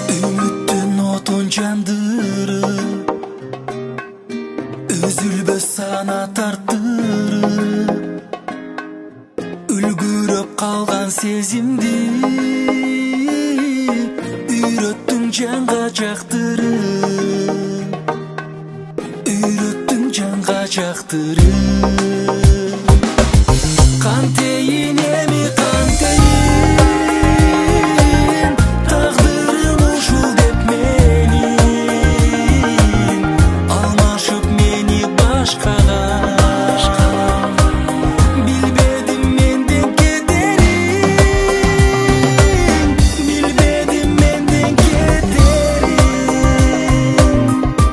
Үміттің отын жандырып, үзілбес сана тарттырып, үлгүрөп қалған сезімді үйрөттің жанға жақтырып, үйрөттің жанға жақтырып. Кантейин эми кантейин, тагдырым ушул деп менин алмашып мени башкага. Билбедим менден кетерин, билбедим менден кетерин.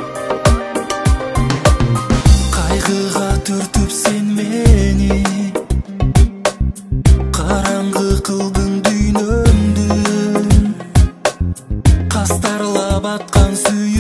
Кайгыга түртүп сен мени, караңгы кылдың дүйнөмдү, кастарлап аткан сүй